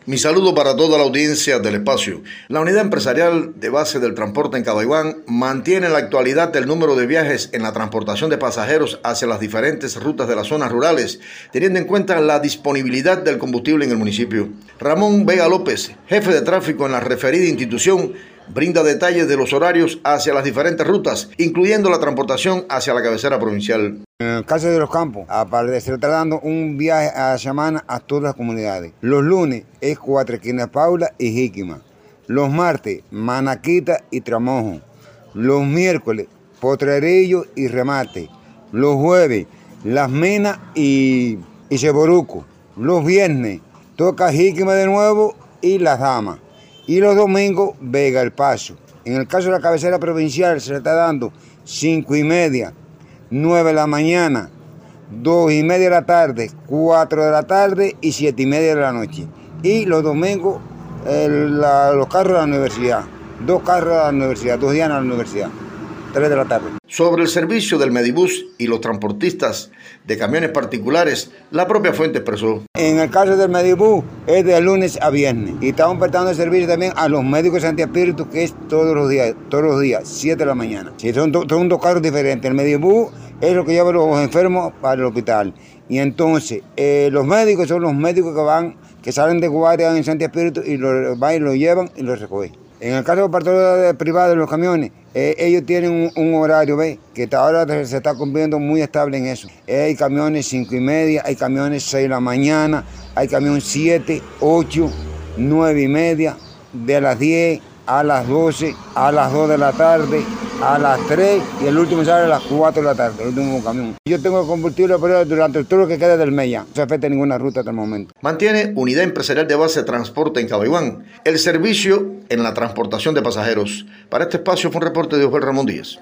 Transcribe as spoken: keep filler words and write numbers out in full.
Mi saludo para toda la audiencia del espacio. La unidad empresarial de base del transporte en Cabaiguán mantiene en la actualidad el número de viajes en la transportación de pasajeros hacia las diferentes rutas de las zonas rurales, teniendo en cuenta la disponibilidad del combustible en el municipio. Ramón Vega López, jefe de tráfico en la referida institución, brinda detalles de los horarios hacia las diferentes rutas, incluyendo la transportación hacia la cabecera provincial. En el caso de los campos, aparte se está dando un viaje a la semana a todas las comunidades. Los lunes es Cuatro Esquinas, Paula y Jíquima. Los martes, Manaquita y Tramojo. Los miércoles, Potrerillo y Remate. Los jueves, Las Minas y, y Ceboruco. Los viernes, toca Jíquima de nuevo y Las Damas. Y los domingos, Vega El Paso. En el caso de la cabecera provincial se le está dando cinco y media, nueve de la mañana, dos y media de la tarde, cuatro de la tarde y siete y media de la noche. Y los domingos, el, la, los carros de la universidad. Dos carros de la universidad, dos días a la universidad. tres de la tarde. Sobre el servicio del Medibús y los transportistas de camiones particulares, la propia fuente expresó. En el caso del Medibús es de lunes a viernes y estamos prestando el servicio también a los médicos de Santi Espíritu, que es todos los días, todos los días, siete de la mañana. Sí, son, do, son dos carros diferentes. El Medibús es lo que lleva a los enfermos para el hospital y entonces eh, los médicos son los médicos que van, que salen de guardia en Santi Espíritu y lo, van y lo llevan y lo recogen. En el caso de particulares privados de los camiones, eh, ellos tienen un, un horario, ¿ve? Que ahora se está cumpliendo muy estable en eso. Eh, hay camiones cinco y media, hay camiones seis de la mañana, hay camiones siete, ocho, nueve y media, de las diez a las doce, a las dos de la tarde, a las tres y el último sale a las cuatro de la tarde, el último camión. Yo tengo combustible pero durante todo lo que queda del mes ya. No se afecta ninguna ruta hasta el momento. Mantiene unidad empresarial de base de transporte en Cabaiguán el servicio en la transportación de pasajeros. Para este espacio fue un reporte de Osvaldo Ramón Díaz.